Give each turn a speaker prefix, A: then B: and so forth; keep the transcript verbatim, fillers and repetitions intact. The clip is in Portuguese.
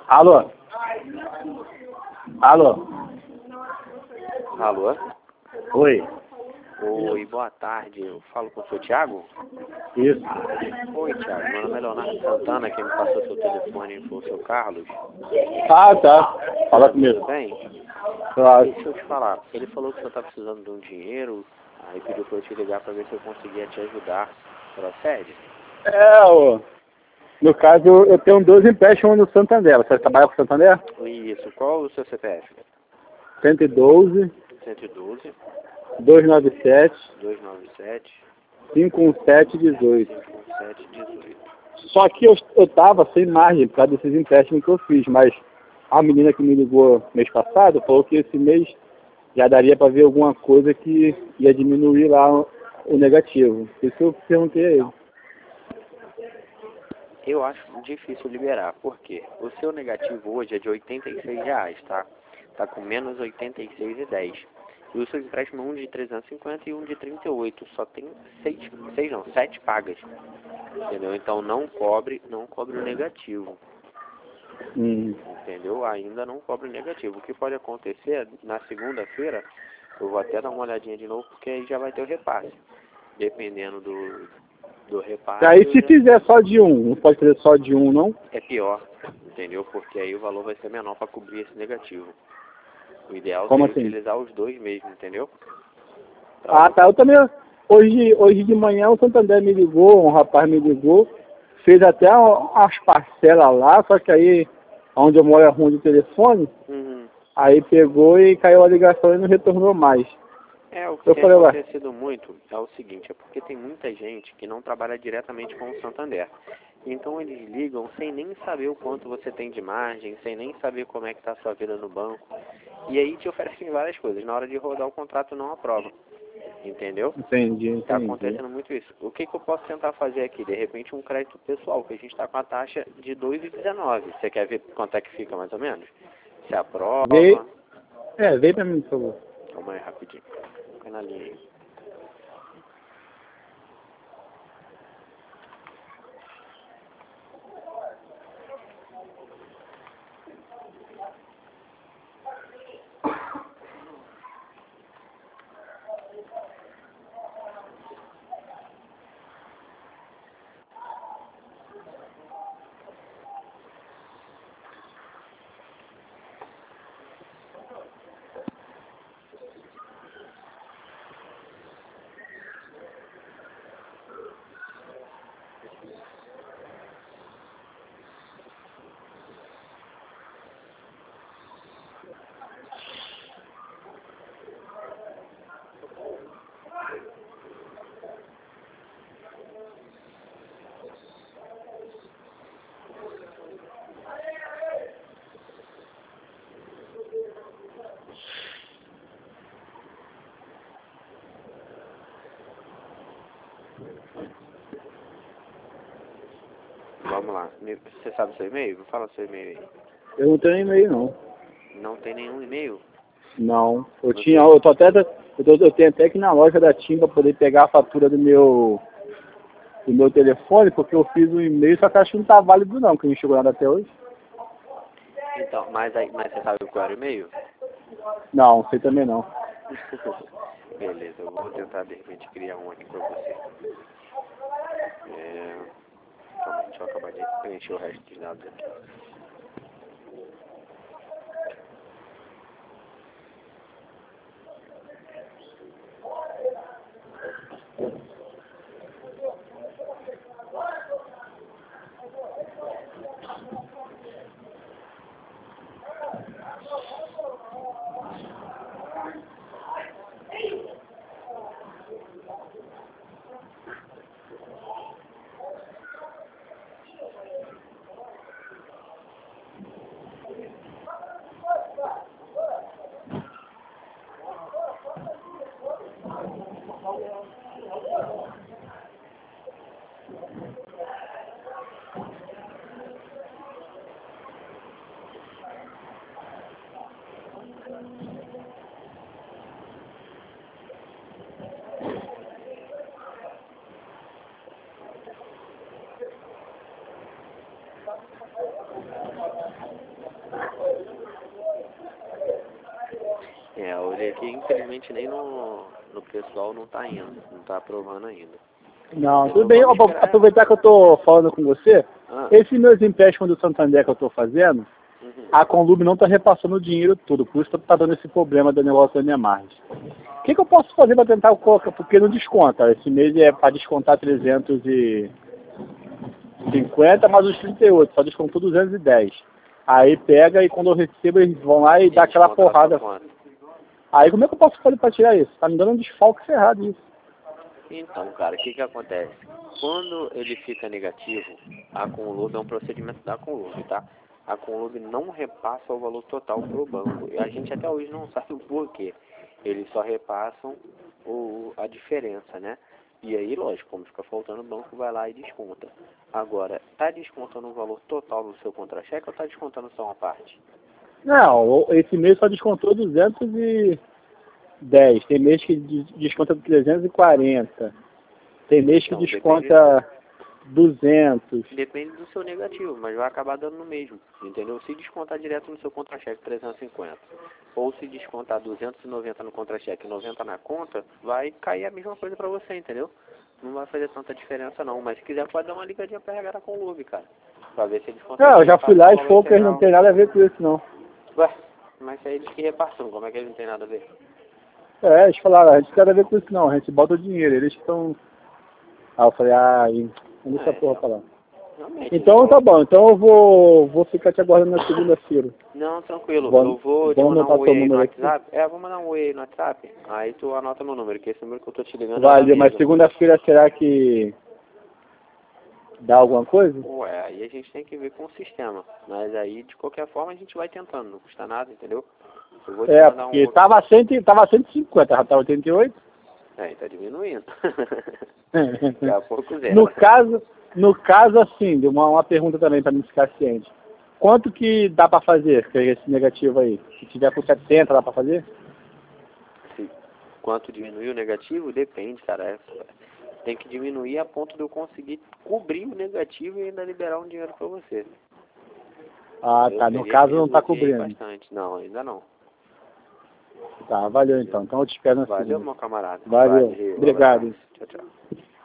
A: Alô? Alô?
B: Alô?
A: Oi.
B: Oi, boa tarde. Eu falo com o seu Thiago?
A: Isso.
B: Oi, Thiago. Meu nome é Leonardo Santana. Quem me passou seu telefone foi o seu Carlos.
A: Ah, tá. Fala comigo.
B: Tudo bem?
A: Claro.
B: Deixa eu te falar. Ele falou que você está precisando de um dinheiro. Aí pediu para eu te ligar para ver se eu conseguia te ajudar. Procede?
A: É, ô, no caso, eu tenho dois empréstimos no Santander. Você trabalha com o Santander?
B: Isso. Qual o seu C P F?
A: cento e doze,
B: cento e doze,
A: duzentos e noventa e sete,
B: duzentos e noventa e sete,
A: quinhentos e dezesete, dezoito.
B: cinquenta e sete, dezoito.
A: Só que eu, eu tava sem margem por causa desses empréstimos que eu fiz, mas a menina que me ligou mês passado falou que esse mês já daria para ver alguma coisa que ia diminuir lá o, o negativo. Por isso eu perguntei a ele.
B: Eu acho difícil liberar. Por quê? O seu negativo hoje é de oitenta e seis reais, tá? Tá com menos oitenta e seis e dez. E o seu empréstimo é um de trezentos e cinquenta e um de trinta e oito. Só tem seis, seis não, sete pagas. Entendeu? Então não cobre, não cobre o negativo.
A: Hum.
B: Entendeu? Ainda não cobre o negativo. O que pode acontecer na segunda-feira, eu vou até dar uma olhadinha de novo, porque aí já vai ter o repasse. Dependendo do, do repasse.
A: Aí se
B: já...
A: fizer só de um, não pode fazer só de um, não?
B: É pior, entendeu? Porque aí o valor vai ser menor para cobrir esse negativo. O ideal
A: Como
B: seria
A: assim?
B: utilizar os dois mesmo, entendeu?
A: Ah, tá. Eu também. Hoje, hoje de manhã o Santander me ligou, um rapaz me ligou, fez até umas parcelas lá, só que aí, onde eu moro é ruim de telefone,
B: Uhum.
A: aí pegou e caiu a ligação e não retornou mais.
B: É, o que
A: Eu
B: tem
A: falei, ué,
B: acontecido muito é o seguinte, é porque tem muita gente que não trabalha diretamente com o Santander. Então eles ligam sem nem saber o quanto você tem de margem, sem nem saber como é que está a sua vida no banco. E aí te oferecem várias coisas. Na hora de rodar o contrato não aprova. Entendeu?
A: entendi,
B: Está
A: entendi.
B: acontecendo muito isso. O que, que eu posso tentar fazer aqui? De repente um crédito pessoal, que a gente está com a taxa de dois vírgula dezenove. Você quer ver quanto é que fica mais ou menos? Se aprova?
A: Vê, é, vem pra mim, por favor.
B: Calma aí rapidinho. Fica na linha aí. Vamos lá. Você sabe o seu e-mail? Fala o seu e-mail aí.
A: Eu não tenho e-mail, não.
B: Não tem nenhum e-mail?
A: Não. Eu
B: Não
A: tinha,
B: tem.
A: eu tô até, eu, tô, eu tenho até que ir na loja da TIM pra poder pegar a fatura do meu, do meu telefone, porque eu fiz um e-mail, só que acho que não tá válido não, que não chegou nada até hoje.
B: Então, mas, aí, mas você sabe qual era o e-mail?
A: Não, sei também não.
B: Beleza, eu vou tentar de repente criar um aqui pra você. É... Calma, deixa eu acabar de preencher o resto dos dados aqui. porque aqui infelizmente nem no, no pessoal não tá indo, não tá aprovando ainda.
A: Não, tudo bem. Ó, pra aproveitar que eu tô falando com você,
B: Ah,
A: esses meus empréstimos do Santander que eu tô fazendo,
B: uhum.
A: a Conlub não tá repassando o dinheiro tudo, por isso tá dando esse problema do negócio da minha margem. O que, que eu posso fazer para tentar colocar, porque não desconta, esse mês é para descontar trezentos e cinquenta, mas os trinta e oito, só descontou duzentos e dez. Aí pega e quando eu recebo eles vão lá e, e dá aquela porrada. Aí como é que eu posso fazer para tirar isso? Tá me dando um desfalque ferrado isso.
B: Então, cara, o que que acontece? Quando ele fica negativo, a Conlub é um procedimento da Conlub, tá? A Conlub não repassa o valor total para o banco. E a gente até hoje não sabe o porquê. Eles só repassam o, a diferença, né? E aí, lógico, como fica faltando, o banco vai lá e desconta. Agora, tá descontando o valor total no seu contra-cheque ou tá descontando só uma parte?
A: Não, esse mês só descontou duzentos e dez. Tem mês que desconta trezentos e quarenta. Tem mês que
B: Então,
A: desconta duzentos.
B: Depende do seu negativo, mas vai acabar dando no mesmo, entendeu? Se descontar direto no seu contra-cheque trezentos e cinquenta, ou se descontar duzentos e noventa no contra-cheque e noventa na conta, vai cair a mesma coisa pra você, entendeu? Não vai fazer tanta diferença não, mas se quiser pode dar uma ligadinha pra regar com o Lube, cara, pra ver se eles conseguem.
A: Não, eu já fui lá e falou que eles não tem nada a ver com isso não.
B: Ué, mas é eles que repassam, como é que eles não tem nada a ver?
A: É, eles falaram, a gente não tem nada a ver com isso não, a gente bota o dinheiro, eles estão... Ah, eu falei, ah, não deixa a porra pra lá. Então tá bom, então eu vou, vou ficar te aguardando na segunda-feira.
B: Não, tranquilo,
A: Bom,
B: eu vou te mandar um oi aí no WhatsApp. É, vou mandar um oi aí no WhatsApp, aí tu anota meu número, que esse número que eu tô te ligando.
A: Valeu, mas segunda-feira será que dá alguma coisa?
B: Ué, aí a gente tem que ver com o sistema, mas aí de qualquer forma a gente vai tentando, não custa nada, entendeu? Eu vou te
A: É,
B: mandar
A: porque
B: um...
A: tava, cem, tava cento e cinquenta, já tá oitenta e oito.
B: É, tá diminuindo. Daqui a pouco zero.
A: No caso, no caso assim, de uma, uma pergunta também para me ficar ciente. Quanto que dá para fazer com esse negativo aí? Se tiver com setenta, dá para fazer?
B: Se, quanto diminuir o negativo? Depende, cara. É, tem que diminuir a ponto de eu conseguir cobrir o negativo e ainda liberar um dinheiro para você.
A: Ah,
B: eu
A: tá. No caso não tá cobrindo.
B: Bastante. Não, ainda não.
A: Tá, valeu então. Então eu te espero na segunda.
B: Valeu, meu camarada.
A: Valeu.
B: Valeu.
A: Obrigado.
B: Tchau, tchau.